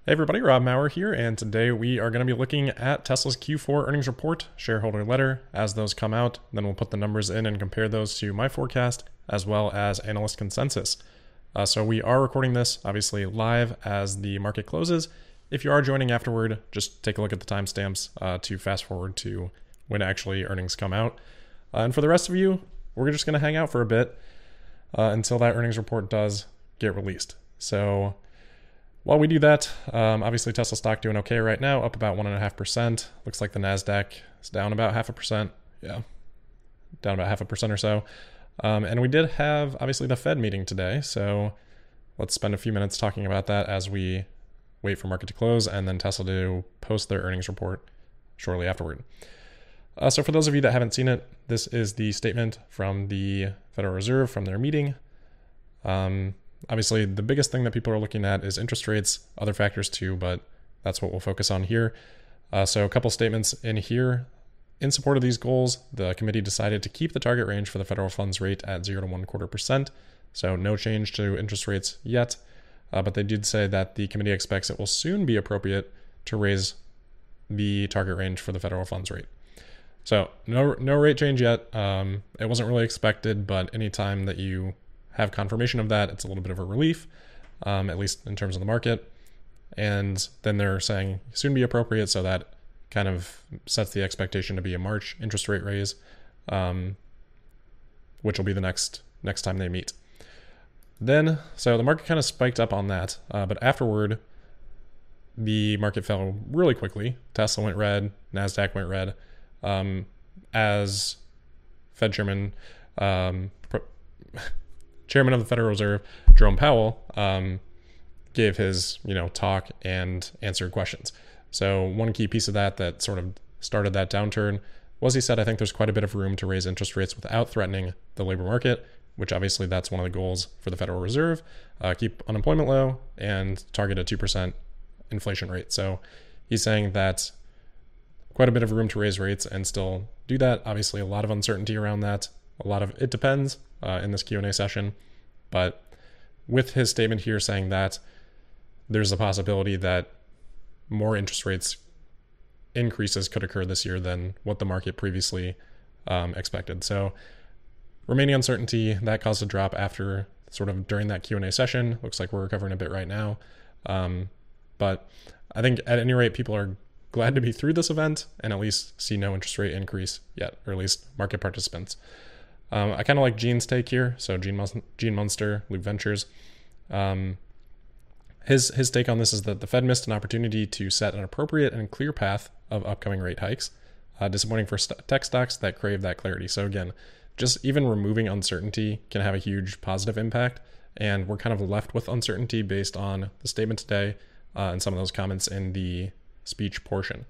Hey everybody, Rob Maurer here, and today we are going to be looking at Tesla's Q4 earnings report, shareholder letter, as those come out. Then we'll put the numbers in and compare those to my forecast, as well as analyst consensus. So we are recording this, obviously, live as the market closes. If you are joining afterward, just take a look at the timestamps to fast forward to when actually earnings come out. And for the rest of you, we're just going to hang out for a bit until that earnings report does get released. So while we do that, obviously Tesla stock doing okay right now, up about 1.5%. Looks like the NASDAQ is down about 0.5%. Yeah, down about 0.5% or so. And we did have, obviously, the Fed meeting today. So let's spend a few minutes talking about that as we wait for market to close and then Tesla to post their earnings report shortly afterward. So for those of you that haven't seen it, this is the statement from the Federal Reserve from their meeting. Obviously, the biggest thing that people are looking at is interest rates, other factors too, but that's what we'll focus on here. So a couple statements in here. In support of these goals, the committee decided to keep the target range for the federal funds rate at 0 to 1.25%. So no change to interest rates yet. But they did say that the committee expects it will soon be appropriate to raise the target range for the federal funds rate. So no rate change yet. It wasn't really expected, but anytime that you have confirmation of that, it's a little bit of a relief, at least in terms of the market. And then they're saying soon be appropriate, so that kind of sets the expectation to be a March interest rate raise, which will be the next time they meet. Then, so the market kind of spiked up on that, but afterward, the market fell really quickly. Tesla went red, NASDAQ went red, as Fed Chairman of the Federal Reserve, Jerome Powell, gave his talk and answered questions. So one key piece of that sort of started that downturn was he said, I think there's quite a bit of room to raise interest rates without threatening the labor market, which obviously that's one of the goals for the Federal Reserve, keep unemployment low and target a 2% inflation rate. So he's saying that quite a bit of room to raise rates and still do that. Obviously a lot of uncertainty around that. A lot of it depends in this Q&A session, but with his statement here saying that there's a possibility that more interest rates increases could occur this year than what the market previously expected. So remaining uncertainty, that caused a drop after sort of during that Q&A session. Looks like we're recovering a bit right now. But I think at any rate, people are glad to be through this event and at least see no interest rate increase yet, or at least market participants. I kind of like Gene's take here. So Gene Munster, Loop Ventures. His take on this is that the Fed missed an opportunity to set an appropriate and clear path of upcoming rate hikes. Disappointing for tech stocks that crave that clarity. So again, just even removing uncertainty can have a huge positive impact. And we're kind of left with uncertainty based on the statement today and some of those comments in the speech portion.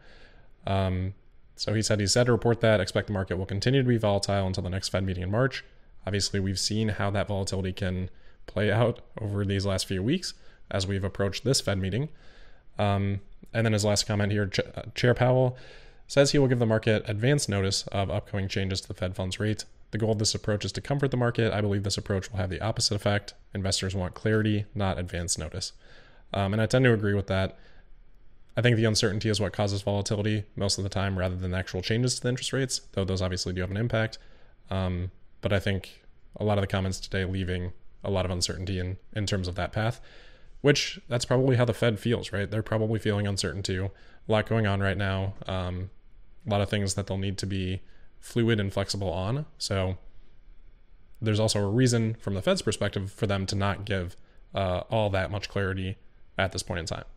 So he said to report that, expect the market will continue to be volatile until the next Fed meeting in March. Obviously, we've seen how that volatility can play out over these last few weeks as we've approached this Fed meeting. And then his last comment here, Chair Powell says he will give the market advance notice of upcoming changes to the Fed funds rate. The goal of this approach is to comfort the market. I believe this approach will have the opposite effect. Investors want clarity, not advance notice. And I tend to agree with that. I think the uncertainty is what causes volatility most of the time rather than actual changes to the interest rates, though those obviously do have an impact. But I think a lot of the comments today leaving a lot of uncertainty in terms of that path, which that's probably how the Fed feels, right? They're probably feeling uncertain too. A lot going on right now. A lot of things that they'll need to be fluid and flexible on. So there's also a reason from the Fed's perspective for them to not give all that much clarity at this point in time.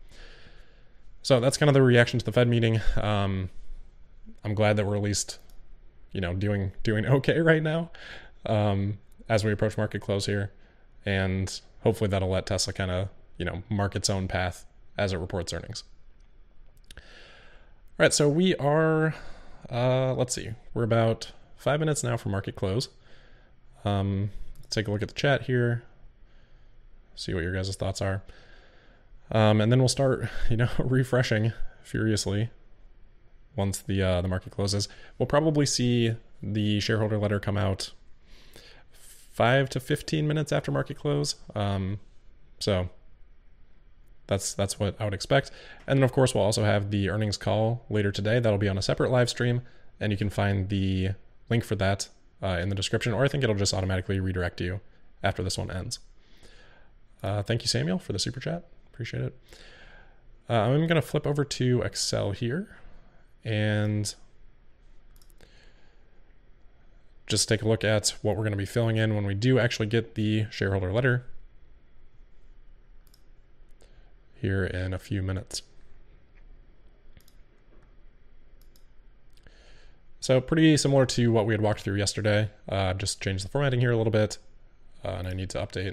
So that's kind of the reaction to the Fed meeting. I'm glad that we're at least, doing okay right now as we approach market close here. And hopefully that'll let Tesla kind of, mark its own path as it reports earnings. All right, so we are, let's see, we're about 5 minutes now from market close. Let's take a look at the chat here, see what your guys' thoughts are. And then we'll start, refreshing furiously once the market closes. We'll probably see the shareholder letter come out 5 to 15 minutes after market close. So That's what I would expect. And then of course we'll also have the earnings call later today. That'll be on a separate live stream, and you can find the link for that in the description, or I think it'll just automatically redirect you after this one ends. Thank you, Samuel, for the super chat. Appreciate it. I'm going to flip over to Excel here and just take a look at what we're going to be filling in when we do actually get the shareholder letter here in a few minutes. So pretty similar to what we had walked through yesterday. Just changed the formatting here a little bit, and I need to update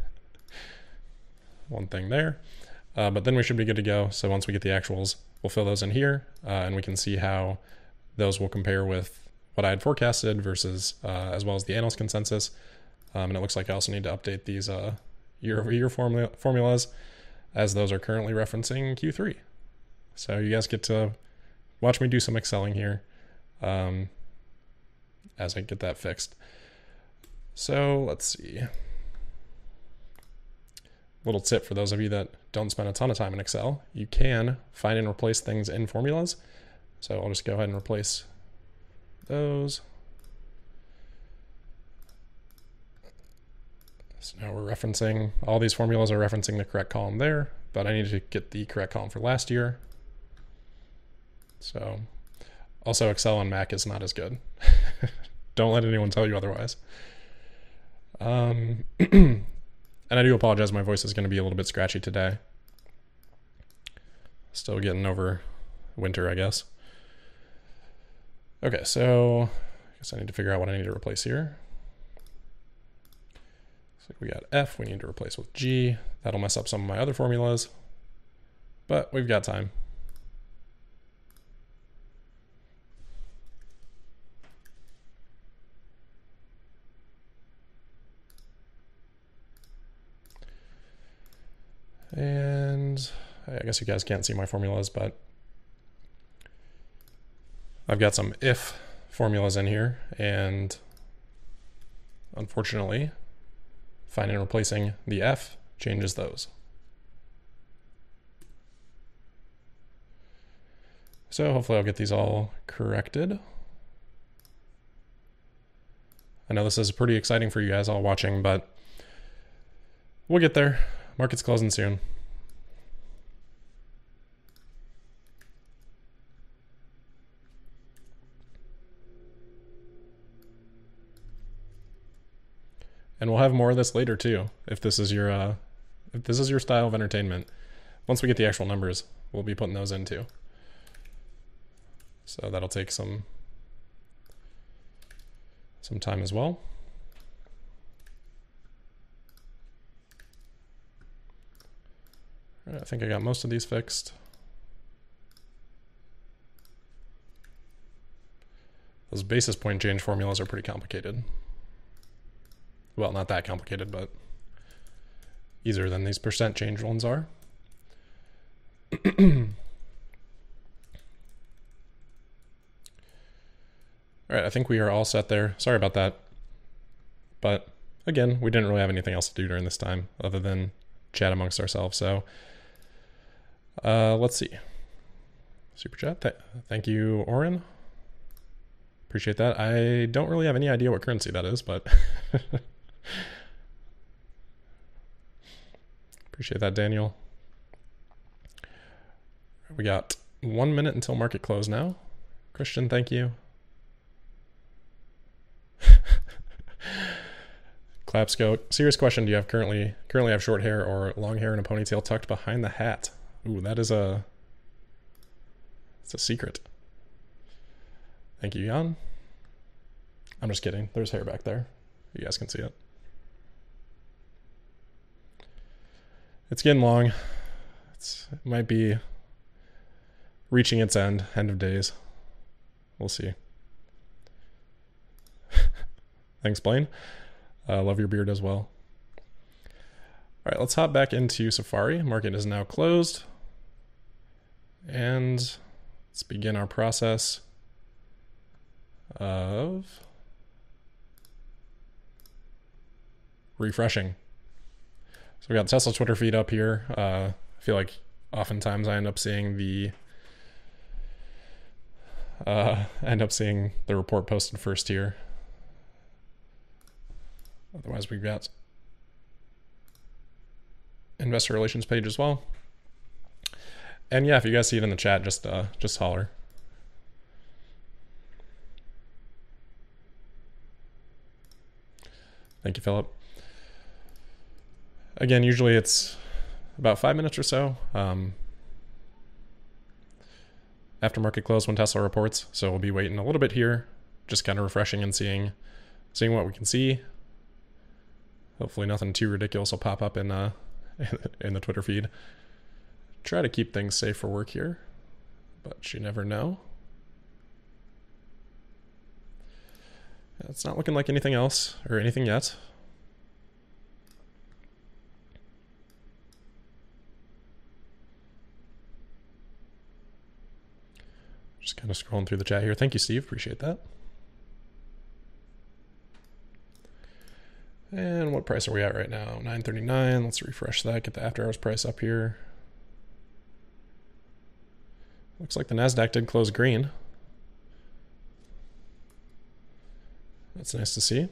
one thing there. But then we should be good to go. So once we get the actuals, we'll fill those in here, and we can see how those will compare with what I had forecasted versus as well as the analyst consensus. And it looks like I also need to update these year-over-year formulas, as those are currently referencing Q3. So you guys get to watch me do some Excelling here as I get that fixed. So let's see. Little tip for those of you that don't spend a ton of time in Excel, you can find and replace things in formulas. So I'll just go ahead and replace those. So now we're referencing, all these formulas are referencing the correct column there, but I need to get the correct column for last year. So also Excel on Mac is not as good. Don't let anyone tell you otherwise. And I do apologize, my voice is going to be a little bit scratchy today. Still getting over winter, I guess. Okay, so I guess I need to figure out what I need to replace here. So we got F, we need to replace with G. That'll mess up some of my other formulas, but we've got time. And I guess you guys can't see my formulas, but I've got some if formulas in here, and unfortunately, finding and replacing the F changes those. So hopefully I'll get these all corrected. I know this is pretty exciting for you guys all watching, but we'll get there. Market's closing soon. And we'll have more of this later too, if this is your style of entertainment. Once we get the actual numbers, we'll be putting those in too. So that'll take some time as well. All right, I think I got most of these fixed. Those basis point change formulas are pretty complicated. Well, not that complicated, but easier than these percent change ones are. All right, I think we are all set there. Sorry about that. But again, we didn't really have anything else to do during this time other than chat amongst ourselves. So let's see. Super chat. Thank you, Oren. Appreciate that. I don't really have any idea what currency that is, but appreciate that, Daniel. We got 1 minute until market close now. Christian, thank you. Clapsco, serious question. Do you have currently have short hair or long hair and a ponytail tucked behind the hat? Ooh, it's a secret. Thank you, Jan. I'm just kidding. There's hair back there. You guys can see it. It's getting long. It might be reaching its end of days. We'll see. Thanks, Blaine. Love your beard as well. All right, let's hop back into Safari. Market is now closed. And let's begin our process of refreshing. So we got Tesla Twitter feed up here. feel like oftentimes I end up seeing the report posted first here. Otherwise, we've got investor relations page as well. And yeah, if you guys see it in the chat, just holler. Thank you, Philip. Again, usually it's about 5 minutes or so after market close when Tesla reports. So we'll be waiting a little bit here, just kind of refreshing and seeing what we can see. Hopefully nothing too ridiculous will pop up in the Twitter feed. Try to keep things safe for work here, but you never know. It's not looking like anything else or anything yet. Just kind of scrolling through the chat here. Thank you, Steve. Appreciate that. And what price are we at right now? 939. Let's refresh that. Get the after hours price up here. Looks like the NASDAQ did close green. That's nice to see.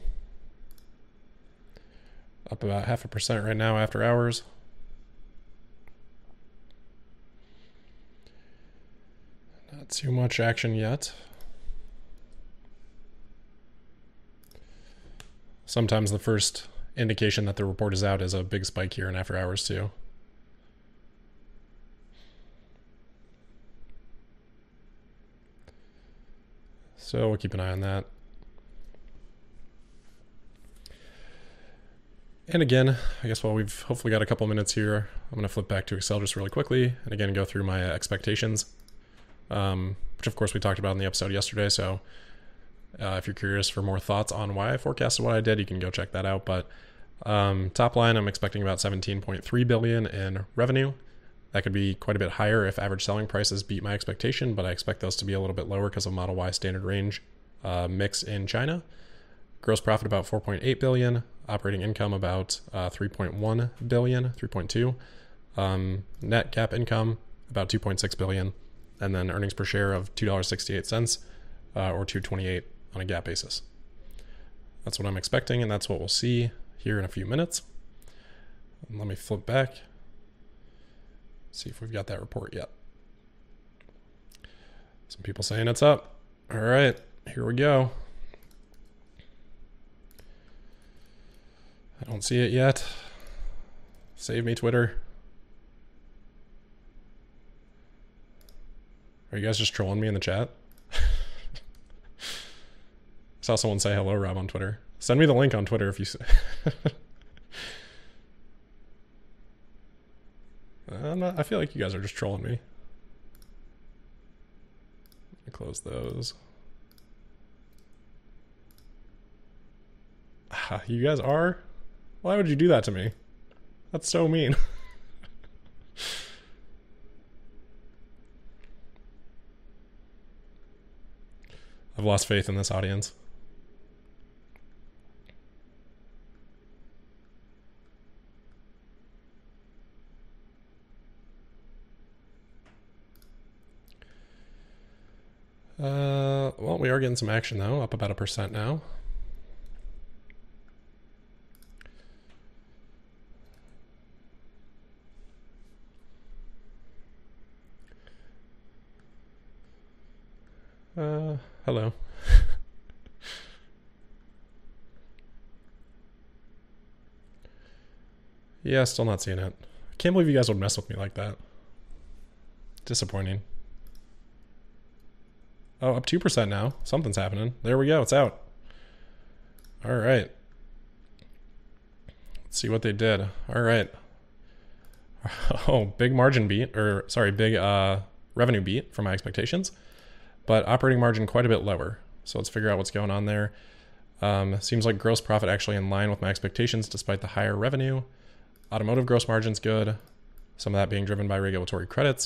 Up about 0.5% right now after hours. Not too much action yet. Sometimes the first indication that the report is out is a big spike here in after hours too. So we'll keep an eye on that. And again, I guess while we've hopefully got a couple minutes here, I'm going to flip back to Excel just really quickly and again go through my expectations, which of course we talked about in the episode yesterday. So if you're curious for more thoughts on why I forecasted what I did, you can go check that out. But top line, I'm expecting about 17.3 billion in revenue. That could be quite a bit higher if average selling prices beat my expectation, but I expect those to be a little bit lower because of Model Y standard range mix in China. Gross profit about 4.8 billion, operating income about 3.1 billion, 3.2. Net GAAP income about 2.6 billion, and then earnings per share of $2.68 or 2.28 on a GAAP basis. That's what I'm expecting, and that's what we'll see here in a few minutes. And let me flip back, see if we've got that report yet. Some people saying it's up. All right, here we go. I don't see it yet. Save me, Twitter. Are you guys just trolling me in the chat? I saw someone say hello, Rob, on Twitter. Send me the link on Twitter if you... I feel like you guys are just trolling me. Let me close those. You guys are? Why would you do that to me? That's so mean. I've lost faith in this audience. Well, we are getting some action though, up about 1% now. Hello. Yeah, still not seeing it. I can't believe you guys would mess with me like that. Disappointing. Oh, up 2% now. Something's happening. There we go. It's out. All right. Let's see what they did. All right. Oh, big margin beat, or sorry, big revenue beat from my expectations, but operating margin quite a bit lower. So let's figure out what's going on there. Seems like gross profit actually in line with my expectations despite the higher revenue. Automotive gross margin's good. Some of that being driven by regulatory credits.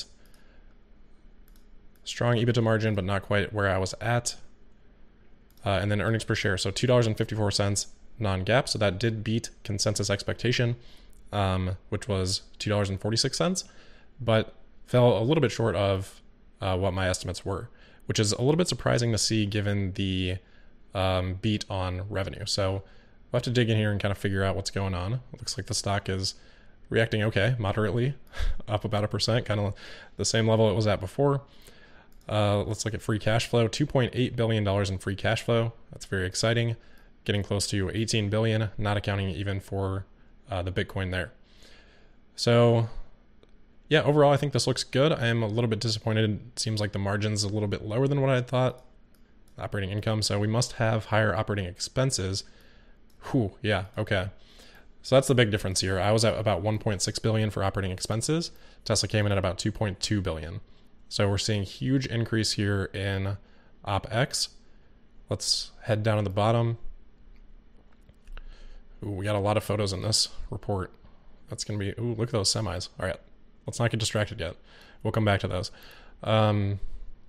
Strong EBITDA margin, but not quite where I was at. And then earnings per share. So $2.54 non-GAAP. So that did beat consensus expectation, which was $2.46. but fell a little bit short of what my estimates were, which is a little bit surprising to see given the beat on revenue. So we'll have to dig in here and kind of figure out what's going on. It looks like the stock is reacting okay, moderately, up about 1%, kind of the same level it was at before. Let's look at free cash flow, $2.8 billion in free cash flow. That's very exciting. Getting close to 18 billion, not accounting even for the Bitcoin there. So yeah, overall, I think this looks good. I am a little bit disappointed. It seems like the margin's a little bit lower than what I had thought. Operating income, so we must have higher operating expenses. Whew, yeah, okay. So that's the big difference here. I was at about 1.6 billion for operating expenses. Tesla came in at about 2.2 billion. So we're seeing huge increase here in OpEx. Let's head down to the bottom. Ooh, we got a lot of photos in this report. That's going to be, ooh, look at those semis. All right, let's not get distracted yet. We'll come back to those. I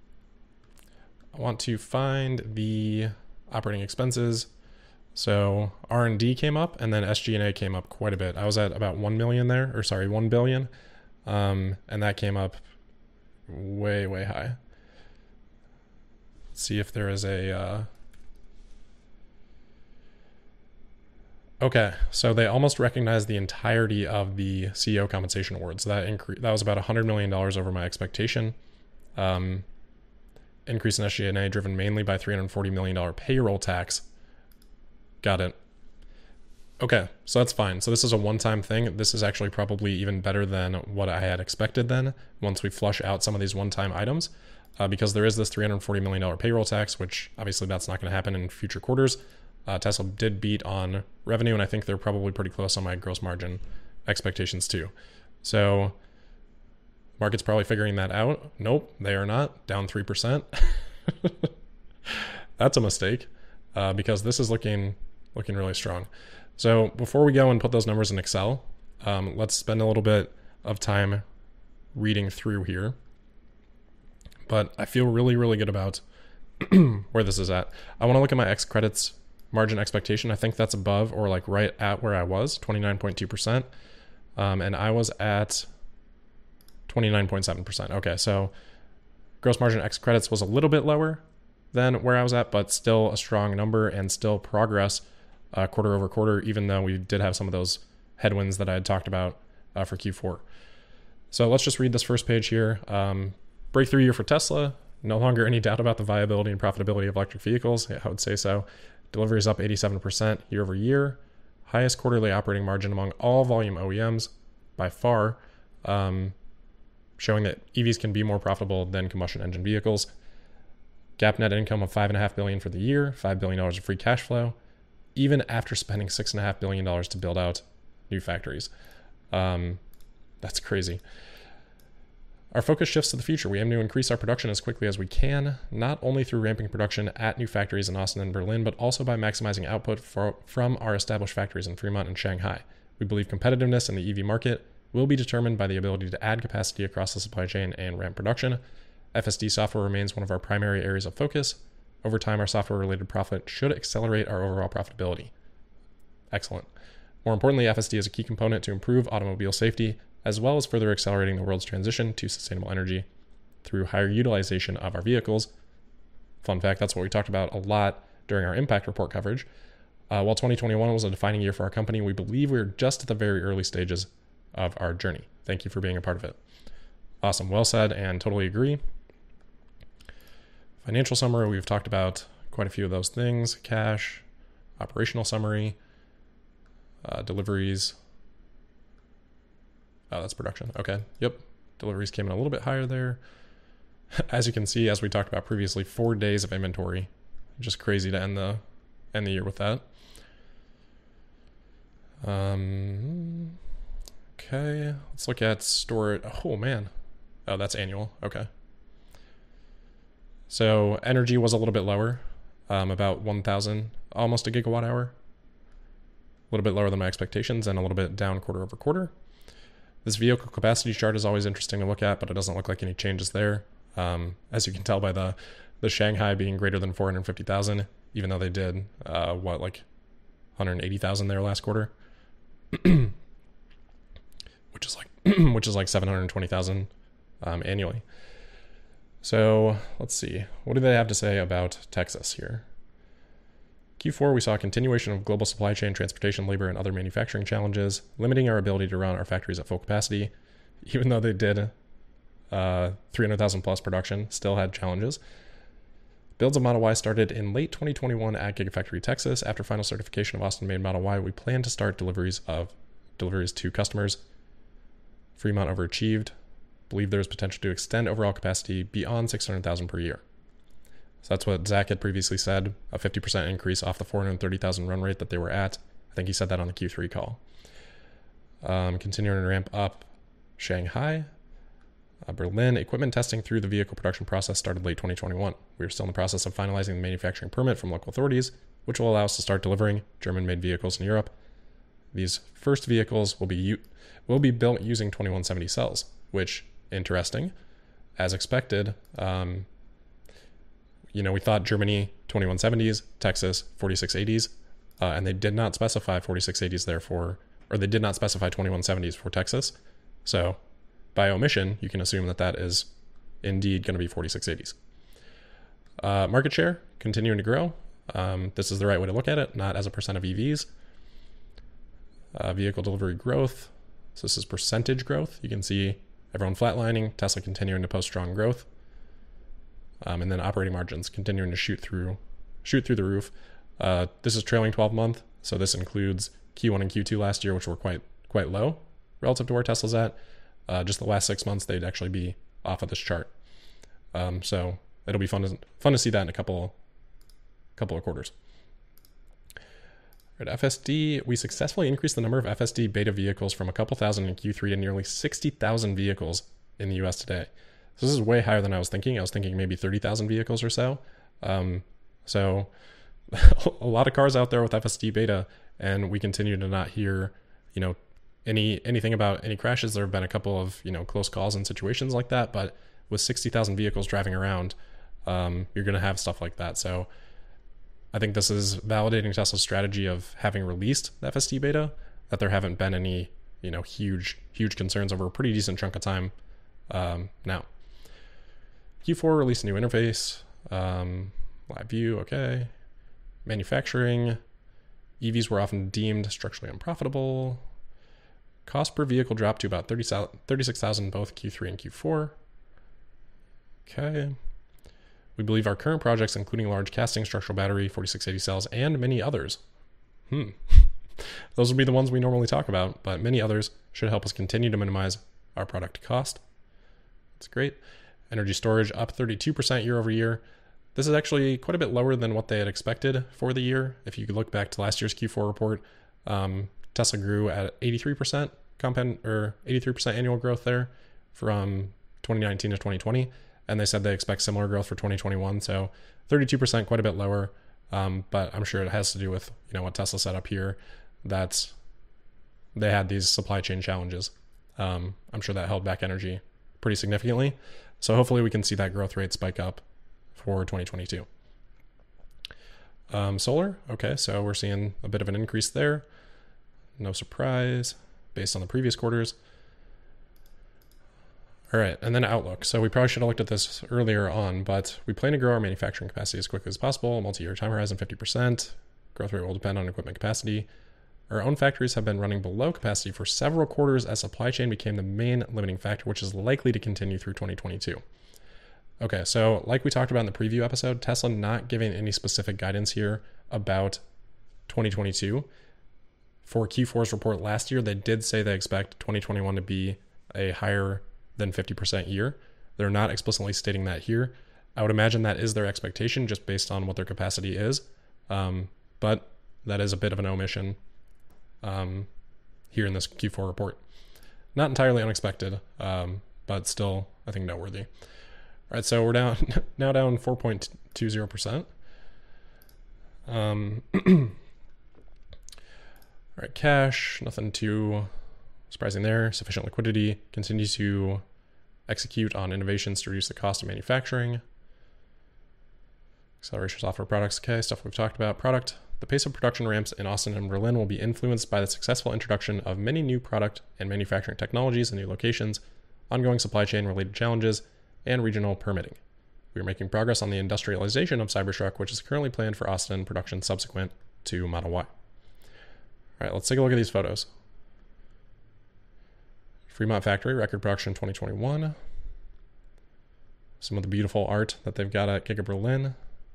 want to find the operating expenses. So R&D came up, and then SG&A came up quite a bit. I was at about 1 million there, or sorry, 1 billion. And that came up way, way high. Let's see if there is a, okay, so they almost recognized the entirety of the CEO compensation awards. So that was about $100 million over my expectation. Increase in SG&A driven mainly by $340 million payroll tax. Got it. Okay, so that's fine. So this is a one-time thing. This is actually probably even better than what I had expected then, once we flush out some of these one-time items, because there is this $340 million payroll tax, which obviously that's not going to happen in future quarters. Tesla did beat on revenue, and I think they're probably pretty close on my gross margin expectations too. So market's probably figuring that out. Nope, they are not. Down 3%. That's a mistake, because this is looking really strong. So before we go and put those numbers in Excel, let's spend a little bit of time reading through here. But I feel really, really good about where this is at. I want to look at my X credits margin expectation. I think that's above or like right at where I was, 29.2%. And I was at 29.7%. Okay, so gross margin X credits was a little bit lower than where I was at, but still a strong number and still progress quarter over quarter, even though we did have some of those headwinds that I had talked about for Q4. So let's just read this first page here. Breakthrough year for Tesla. No longer any doubt about the viability and profitability of electric vehicles. Yeah, I would say so. Deliveries up 87% year over year. Highest quarterly operating margin among all volume OEMs by far, showing that EVs can be more profitable than combustion engine vehicles. GAAP net income of $5.5 billion for the year, $5 billion of free cash flow, even after spending $6.5 billion to build out new factories. That's crazy. Our focus shifts to the future. We aim to increase our production as quickly as we can, not only through ramping production at new factories in Austin and Berlin, but also by maximizing output from our established factories in Fremont and Shanghai. We believe competitiveness in the EV market will be determined by the ability to add capacity across the supply chain and ramp production. FSD software remains one of our primary areas of focus. Over time, our software-related profit should accelerate our overall profitability. Excellent. More importantly, FSD is a key component to improve automobile safety, as well as further accelerating the world's transition to sustainable energy through higher utilization of our vehicles. Fun fact, that's what we talked about a lot during our impact report coverage. While 2021 was a defining year for our company, we believe we're just at the very early stages of our journey. Thank you for being a part of it. Awesome. Well said, and totally agree. Financial summary, we've talked about quite a few of those things. Cash, operational summary, deliveries. Oh, that's production. Okay. Yep. Deliveries came in a little bit higher there. As you can see, as we talked about previously, 4 days of inventory. Just crazy to end the year with that. Okay. Let's look at storage. Oh, man. Oh, that's annual. Okay. So energy was a little bit lower, about 1,000, almost a gigawatt hour. A little bit lower than my expectations and a little bit down quarter over quarter. This vehicle capacity chart is always interesting to look at, but it doesn't look like any changes there. As you can tell by the Shanghai being greater than 450,000, even though they did, like 180,000 there last quarter, which is like which is like 720,000 annually. So let's see. What do they have to say about Texas here? Q4, we saw a continuation of global supply chain, transportation, labor, and other manufacturing challenges, limiting our ability to run our factories at full capacity. Even though they did 300,000 plus production, still had challenges. Builds of Model Y started in late 2021 at Gigafactory Texas. After final certification of Austin-made Model Y, we plan to start deliveries to customers. Fremont overachieved. Believe there is potential to extend overall capacity beyond 600,000 per year. So that's what Zach had previously said, a 50% increase off the 430,000 run rate that they were at. I think he said that on the Q3 call. Continuing to ramp up Shanghai. Berlin, equipment testing through the vehicle production process started late 2021. We are still in the process of finalizing the manufacturing permit from local authorities, which will allow us to start delivering German-made vehicles in Europe. These first vehicles will be built using 2170 cells, which, interesting, as expected. We thought Germany 2170s, Texas 4680s, and they did not specify 4680s they did not specify 2170s for Texas. So by omission, you can assume that is indeed going to be 4680s. Market share continuing to grow. This is the right way to look at it, not as a percent of EVs. Vehicle delivery growth. So this is percentage growth. You can see everyone flatlining, Tesla continuing to post strong growth. And then operating margins continuing to shoot through the roof. This is trailing 12 month. So this includes Q1 and Q2 last year, which were quite low relative to where Tesla's at. Just the last 6 months, they'd actually be off of this chart. So it'll be fun to see that in a couple of quarters. All right, FSD, we successfully increased the number of FSD beta vehicles from a couple thousand in Q3 to nearly 60,000 vehicles in the US today. So this is way higher than I was thinking. I was thinking maybe 30,000 vehicles or so. So a lot of cars out there with FSD beta, and we continue to not hear, anything about any crashes. There have been a couple of, close calls and situations like that, but with 60,000 vehicles driving around, you're going to have stuff like that. So I think this is validating Tesla's strategy of having released the FSD beta, that there haven't been any, huge concerns over a pretty decent chunk of time now. Q4 released a new interface, live view, okay. Manufacturing, EVs were often deemed structurally unprofitable. Cost per vehicle dropped to about 36,000 both Q3 and Q4. Okay. We believe our current projects, including large casting, structural battery, 4680 cells, and many others. Those will be the ones we normally talk about, but many others should help us continue to minimize our product cost. That's great. Energy storage up 32% year over year. This is actually quite a bit lower than what they had expected for the year. If you could look back to last year's Q4 report, Tesla grew at 83% 83% annual growth there from 2019 to 2020. And they said they expect similar growth for 2021. So 32%, quite a bit lower. But I'm sure it has to do with, what Tesla said up here, that they had these supply chain challenges. I'm sure that held back energy pretty significantly. So hopefully we can see that growth rate spike up for 2022. Solar, okay, so we're seeing a bit of an increase there. No surprise based on the previous quarters. All right, and then outlook. So we probably should have looked at this earlier on, but we plan to grow our manufacturing capacity as quickly as possible. Multi-year time horizon, 50%. Growth rate will depend on equipment capacity. Our own factories have been running below capacity for several quarters as supply chain became the main limiting factor, which is likely to continue through 2022. Okay, so like we talked about in the preview episode, Tesla not giving any specific guidance here about 2022. For Q4's report last year, they did say they expect 2021 to be a higher than 50% year. They're not explicitly stating that here. I would imagine that is their expectation just based on what their capacity is. But that is a bit of an omission here in this Q4 report. Not entirely unexpected, but still, I think, noteworthy. All right, so we're down 4.20%. All right, cash, nothing too surprising there. Sufficient liquidity. Continue to execute on innovations to reduce the cost of manufacturing. Acceleration software products, okay, stuff we've talked about. Product, The pace of production ramps in Austin and Berlin will be influenced by the successful introduction of many new product and manufacturing technologies in new locations, ongoing supply chain related challenges, and regional permitting. We are making progress on the industrialization of Cybertruck, which is currently planned for Austin production subsequent to Model Y. All right, let's take a look at these photos. Fremont factory, record production 2021. Some of the beautiful art that they've got at Giga Berlin.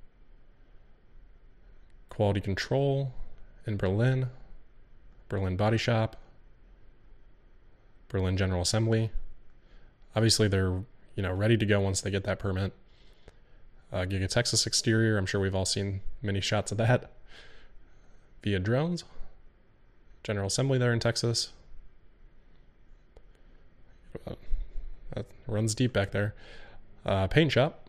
Quality control in Berlin. Berlin Body Shop. Berlin General Assembly. Obviously, they're ready to go once they get that permit. Giga Texas exterior. I'm sure we've all seen many shots of that. Via drones. General Assembly there in Texas. That runs deep back there. Paint shop.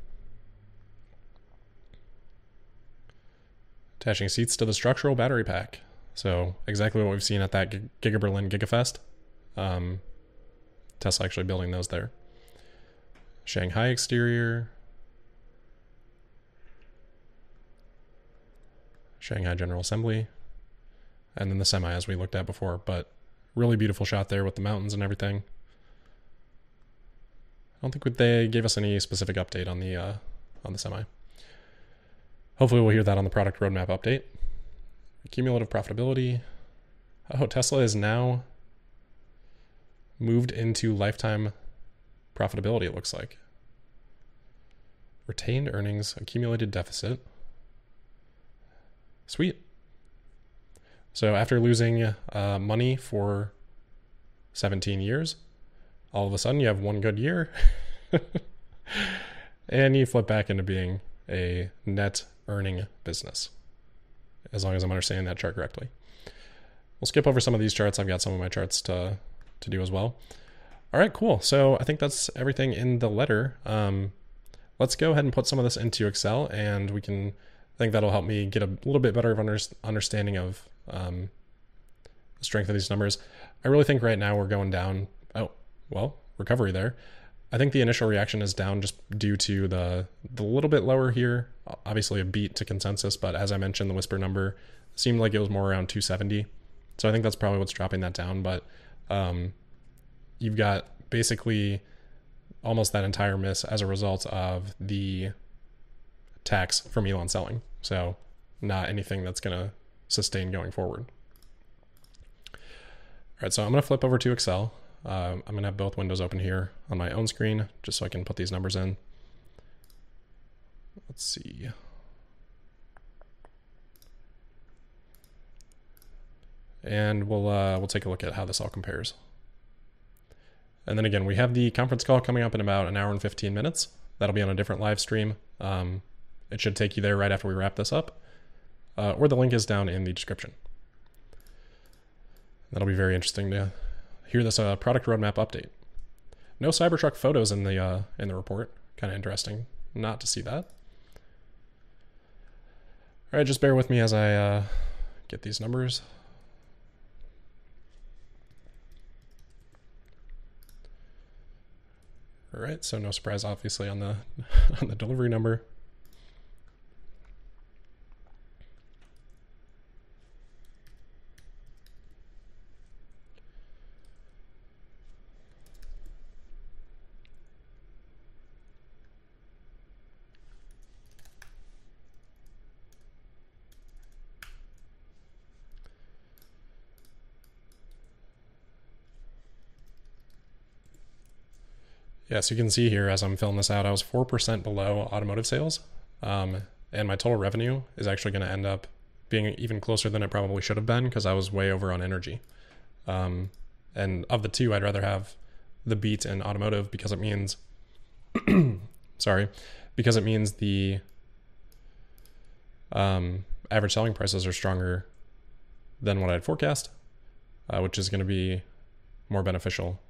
Attaching seats to the structural battery pack. So exactly what we've seen at that Giga Berlin GigaFest. Tesla actually building those there. Shanghai exterior. Shanghai General Assembly. And then the Semi as we looked at before. But really beautiful shot there with the mountains and everything. I don't think they gave us any specific update on the Semi. Hopefully we'll hear that on the product roadmap update. Cumulative profitability. Oh, Tesla is now moved into lifetime profitability, it looks like. Retained earnings, accumulated deficit. Sweet. So after losing money for 17 years, all of a sudden you have one good year and you flip back into being a net earning business, as long as I'm understanding that chart correctly. We'll skip over some of these charts. I've got some of my charts to do as well. All right, cool. So I think that's everything in the letter. Let's go ahead and put some of this into Excel, and I think that'll help me get a little bit better of understanding of the strength of these numbers. I really think right now we're going down. Oh, well, recovery there. I think the initial reaction is down just due to the little bit lower here. Obviously a beat to consensus, but as I mentioned, the whisper number seemed like it was more around 270. So I think that's probably what's dropping that down. But you've got basically almost that entire miss as a result of the tax from Elon selling. So not anything that's going to sustain going forward. All right, so I'm going to flip over to Excel. I'm going to have both windows open here on my own screen just so I can put these numbers in. Let's see. And we'll take a look at how this all compares. And then again, we have the conference call coming up in about 1 hour and 15 minutes. That'll be on a different live stream. It should take you there right after we wrap this up. Or the link is down in the description. That'll be very interesting to hear this product roadmap update. No Cybertruck photos in the report. Kind of interesting not to see that. All right, just bear with me as I get these numbers. All right, so no surprise, obviously, on the on the delivery number. Yeah, so you can see here as I'm filling this out, I was 4% below automotive sales. And my total revenue is actually going to end up being even closer than it probably should have been because I was way over on energy. And of the two, I'd rather have the beat in automotive because it means, because it means the average selling prices are stronger than what I'd forecast, which is going to be more beneficial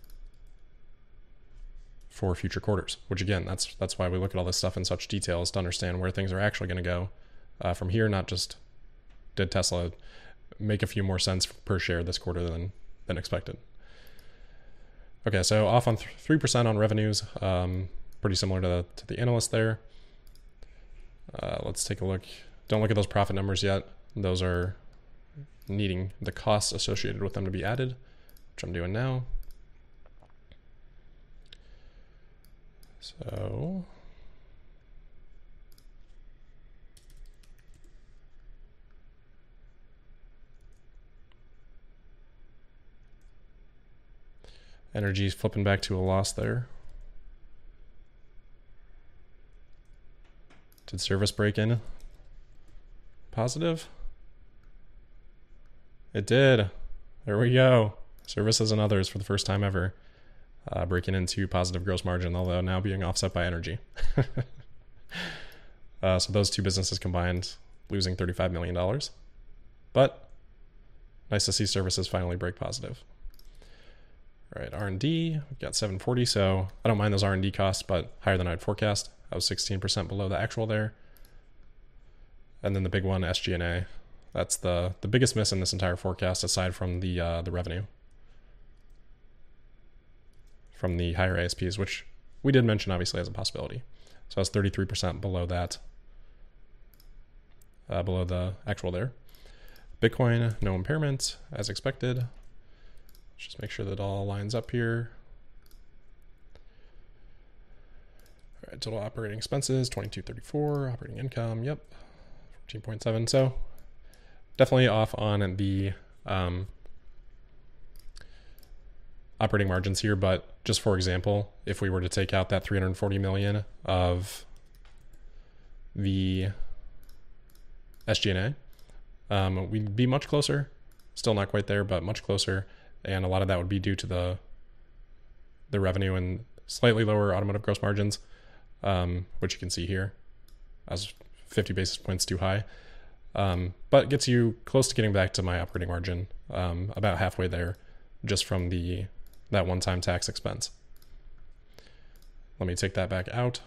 for future quarters, which again, that's why we look at all this stuff in such detail, is to understand where things are actually going to go from here, not just did Tesla make a few more cents per share this quarter than expected. Okay, so off on 3% on revenues, pretty similar to the analyst there. Let's take a look Don't look at those profit numbers yet. Those are needing the costs associated with them to be added, which I'm doing now. So energy's flipping back to a loss there. Did service break in positive? It did. There we go. Services and others for the first time ever. Breaking into positive gross margin, although now being offset by energy. So those two businesses combined losing $35 million. But nice to see services finally break positive. All right, R&D, we've got 740, so I don't mind those R&D costs, but higher than I'd forecast. I was 16% below the actual there. And then the big one, SG&A. That's the biggest miss in this entire forecast, aside from the revenue from the higher ASPs, which we did mention obviously as a possibility. So I was 33% below that, below the actual there. Bitcoin, no impairment, as expected. Just make sure that all lines up here. All right, total operating expenses, 2234, operating income, yep, 14.7. So definitely off on the operating margins here, but just for example, if we were to take out that 340 million of the SG&A, we'd be much closer. Still not quite there, but much closer. And a lot of that would be due to the revenue and slightly lower automotive gross margins, which you can see here as 50 basis points too high. But gets you close to getting back to my operating margin, about halfway there, just from that one-time tax expense. Let me take that back out.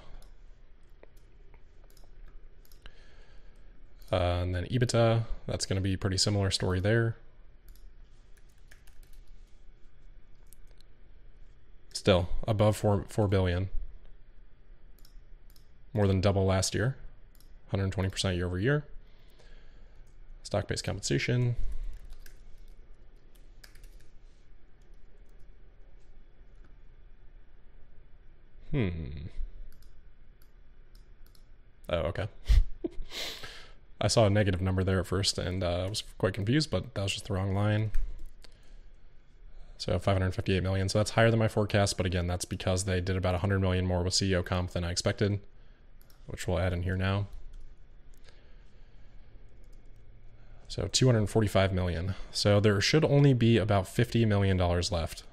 And then EBITDA, that's going to be a pretty similar story there. Still above 4 billion, more than double last year, 120% year over year. Stock-based compensation. Oh, okay. I saw a negative number there at first and I was quite confused, but that was just the wrong line. So 558 million. So that's higher than my forecast, but again, that's because they did about 100 million more with CEO comp than I expected, which we'll add in here now. So 245 million. So there should only be about $50 million left,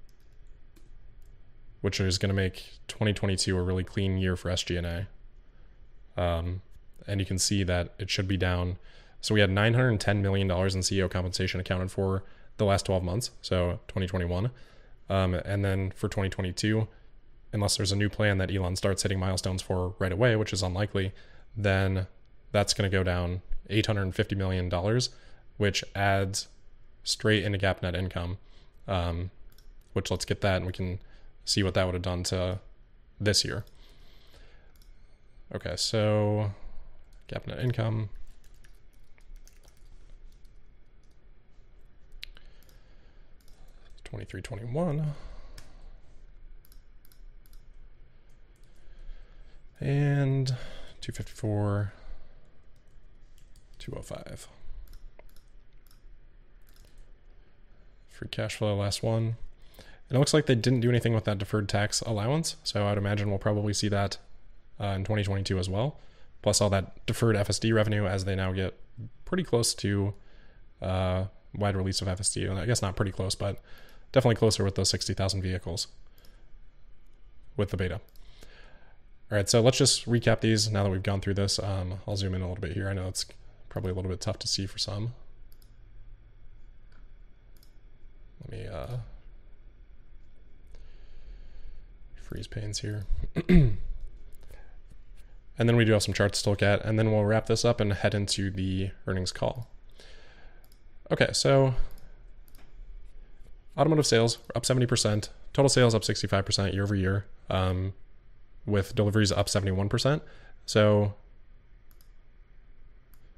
which is going to make 2022 a really clean year for SG&A. And you can see that it should be down. So we had $910 million in CEO compensation accounted for the last 12 months, so 2021. And then for 2022, unless there's a new plan that Elon starts hitting milestones for right away, which is unlikely, then that's going to go down $850 million, which adds straight into GAAP net income, which let's get that and we can see what that would have done to this year. Okay, so GAAP net income. $23.21 and $254, $205. Free cash flow, last one. And it looks like they didn't do anything with that deferred tax allowance, so I'd imagine we'll probably see that in 2022 as well. Plus all that deferred FSD revenue as they now get pretty close to wide release of FSD. I guess not pretty close, but definitely closer with those 60,000 vehicles with the beta. All right, so let's just recap these now that we've gone through this. I'll zoom in a little bit here. I know it's probably a little bit tough to see for some. Let me freeze panes here. And then we do have some charts to look at, and then we'll wrap this up and head into the earnings call. Okay, so automotive sales up 70%, total sales up 65% year over year, with deliveries up 71%. So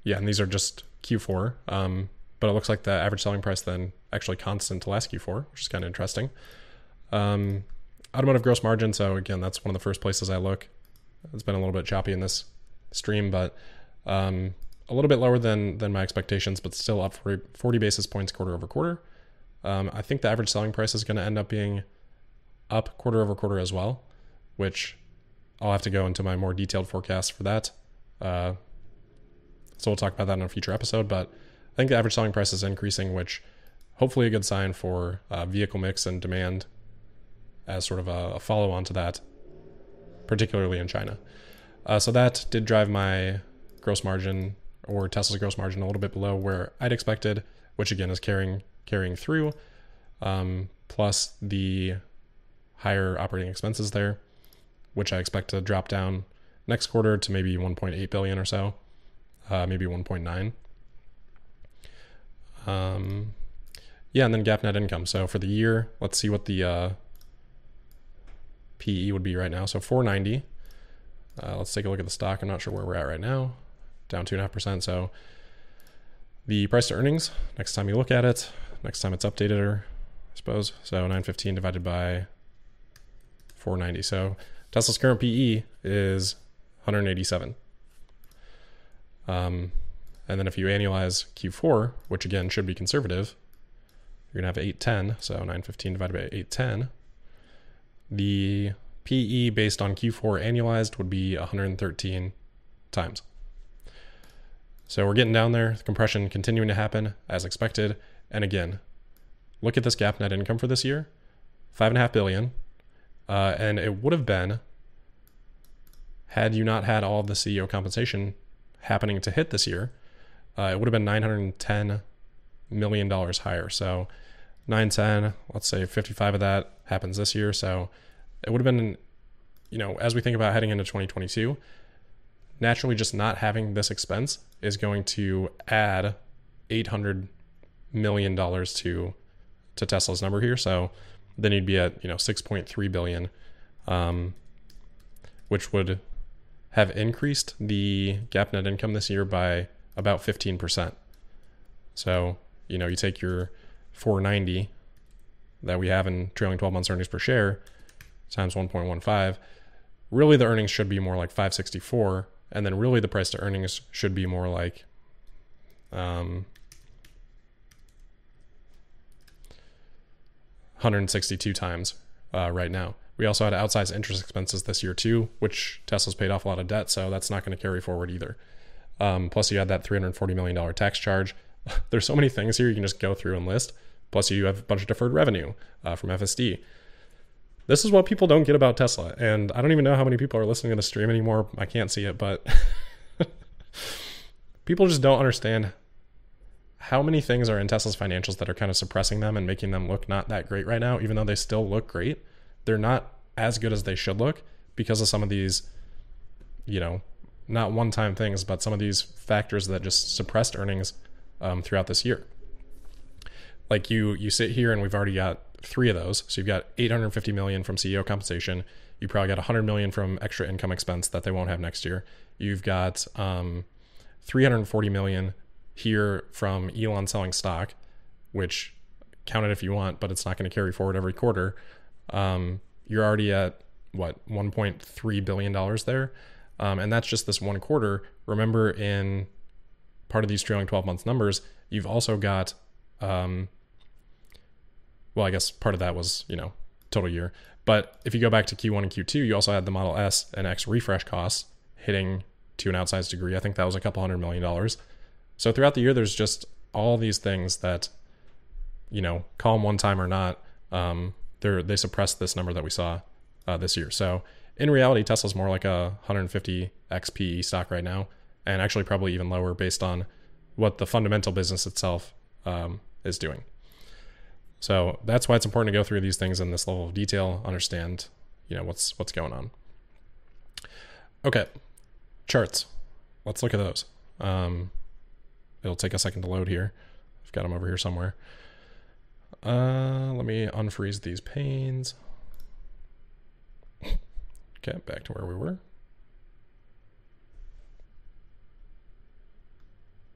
Yeah, and these are just Q4. But it looks like the average selling price then actually constant to last Q4, which is kind of interesting. Automotive gross margin. So again, that's one of the first places I look. It's been a little bit choppy in this stream, but a little bit lower than my expectations, but still up for 40 basis points quarter over quarter. I think the average selling price is going to end up being up quarter over quarter as well, which I'll have to go into my more detailed forecast for that. So we'll talk about that in a future episode, but I think the average selling price is increasing, which hopefully a good sign for vehicle mix and demand as sort of a follow-on to that, particularly in China. So that did drive my gross margin, or Tesla's gross margin, a little bit below where I'd expected, which again is carrying through, plus the higher operating expenses there, which I expect to drop down next quarter to maybe 1.8 billion or so, maybe 1.9. Yeah, and then GAAP net income. So for the year, let's see what the PE would be right now. So 490. Let's take a look at the stock. I'm not sure where we're at right now. Down 2.5%. So the price to earnings, next time you look at it, next time it's updated, or I suppose. So 915 divided by 490. So Tesla's current PE is 187. And then if you annualize Q4, which again should be conservative, you're going to have 810. So 915 divided by 810. The PE based on Q4 annualized would be 113 times. So we're getting down there. The compression continuing to happen as expected. And again, look at this GAAP net income for this year, 5.5 billion. And it would have been, had you not had all of the CEO compensation happening to hit this year, it would have been $910 million higher. So 910, let's say 55 of that happens this year. So it would have been, as we think about heading into 2022, naturally just not having this expense is going to add $800 million to Tesla's number here. So then you'd be at, 6.3 billion, which would have increased the GAAP net income this year by about 15%. So, you take your 490 that we have in trailing 12 months earnings per share times 1.15. Really, the earnings should be more like 564. And then really the price to earnings should be more like 162 times right now. We also had outsized interest expenses this year too, which Tesla's paid off a lot of debt, so that's not going to carry forward either. Plus you had that $340 million tax charge. There's so many things here you can just go through and list. Plus you have a bunch of deferred revenue from FSD. This is what people don't get about Tesla. And I don't even know how many people are listening to the stream anymore. I can't see it, but people just don't understand how many things are in Tesla's financials that are kind of suppressing them and making them look not that great right now, even though they still look great. They're not as good as they should look because of some of these, not one-time things, but some of these factors that just suppressed earnings throughout this year. Like you sit here and we've already got 3 of those. So you've got 850 million from CEO compensation. You probably got 100 million from extra income expense that they won't have next year. You've got 340 million here from Elon selling stock, which count it if you want, but it's not going to carry forward every quarter. You're already at $1.3 billion there. And that's just this one quarter. Remember, in part of these trailing 12 months numbers, you've also got, I guess part of that was, total year. But if you go back to Q1 and Q2, you also had the Model S and X refresh costs hitting to an outsized degree. I think that was a couple $100 million. So throughout the year, there's just all these things that, call them one time or not, they suppress this number that we saw this year. So in reality, Tesla's more like a 150x PE stock right now, and actually probably even lower based on what the fundamental business itself is doing. So that's why it's important to go through these things in this level of detail, understand, what's going on. Okay, charts. Let's look at those. It'll take a second to load here. I've got them over here somewhere. Let me unfreeze these panes. Okay, back to where we were.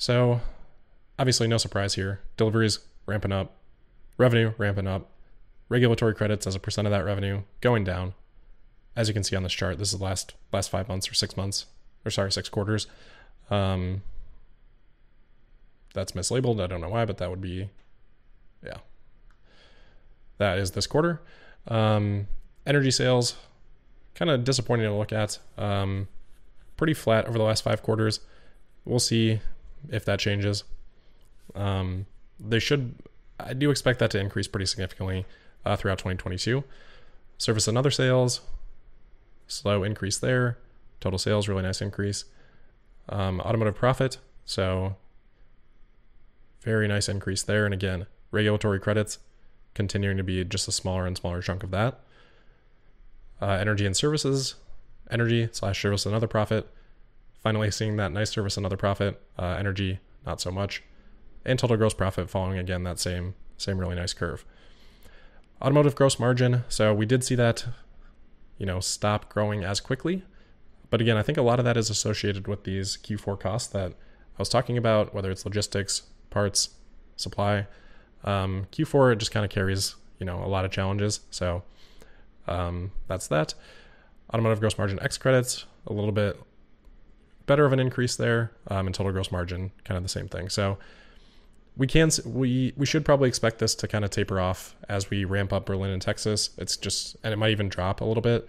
So obviously no surprise here. Deliveries ramping up, revenue ramping up, regulatory credits as a percent of that revenue going down. As you can see on this chart, this is the last 5 months or 6 months, or sorry, 6 quarters. That's mislabeled. I don't know why, but that would be, yeah. That is this quarter. Energy sales, kind of disappointing to look at. Pretty flat over the last 5 quarters. We'll see if that changes. I do expect that to increase pretty significantly throughout 2022. Service and other sales, slow increase there. Total sales, really nice increase. Automotive profit, so very nice increase there. And again, regulatory credits continuing to be just a smaller and smaller chunk of that. Energy and services, energy/service and other profit. Finally seeing that nice service and other profit. Energy, not so much. And total gross profit following again that same really nice curve. Automotive gross margin. So we did see that, stop growing as quickly. But again, I think a lot of that is associated with these Q4 costs that I was talking about, whether it's logistics, parts, supply. Q4 just kind of carries, a lot of challenges. So that's that. Automotive gross margin X credits, a little bit better of an increase there. And total gross margin, kind of the same thing. So we should probably expect this to kind of taper off as we ramp up Berlin and Texas. And it might even drop a little bit.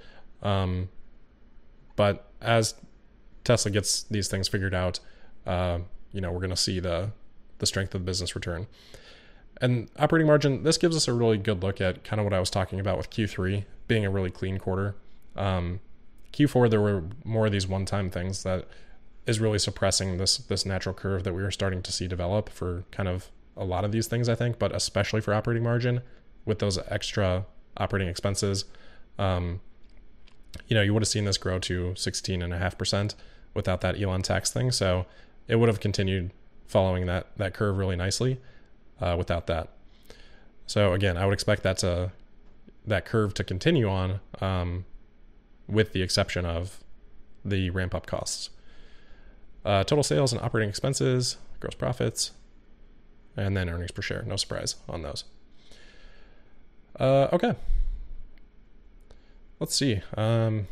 But as Tesla gets these things figured out, we're going to see the strength of the business return. And operating margin, this gives us a really good look at kind of what I was talking about with Q3 being a really clean quarter. Q4, there were more of these one-time things that is really suppressing this natural curve that we were starting to see develop for kind of a lot of these things, I think, but especially for operating margin with those extra operating expenses. You would have seen this grow to 16.5% without that Elon tax thing. So it would have continued following that curve really nicely without that. So again, I would expect that curve to continue on with the exception of the ramp up costs. Total sales and operating expenses, gross profits, and then earnings per share. No surprise on those. Okay. Let's see. Let's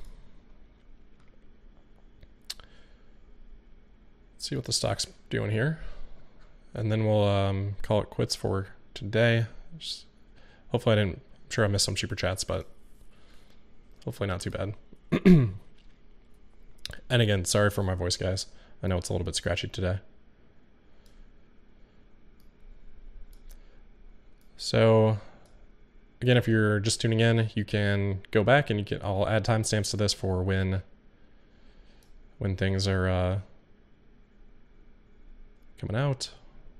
see what the stock's doing here. And then we'll call it quits for today. Hopefully I'm sure I missed some super chats, but hopefully not too bad. And again, sorry for my voice, guys. I know it's a little bit scratchy today. So again, if you're just tuning in, you can go back and I'll add timestamps to this for when things are coming out.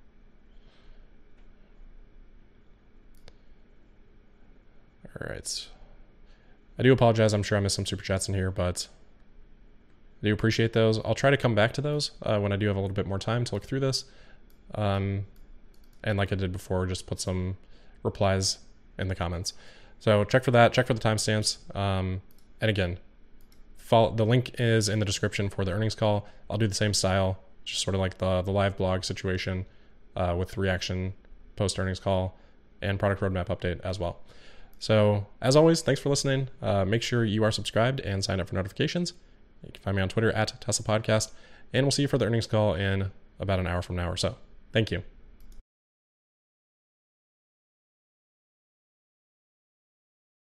All right. I do apologize. I'm sure I missed some super chats in here, but I do appreciate those. I'll try to come back to those when I do have a little bit more time to look through this. And like I did before, just put some replies in the comments. So check for that. Check for the timestamps. And again, the link is in the description for the earnings call. I'll do the same style, just sort of like the live blog situation with reaction, post earnings call, and product roadmap update as well. So as always, thanks for listening. Make sure you are subscribed and sign up for notifications. You can find me on Twitter @TeslaPodcast, and we'll see you for the earnings call in about an hour from now or so. Thank you.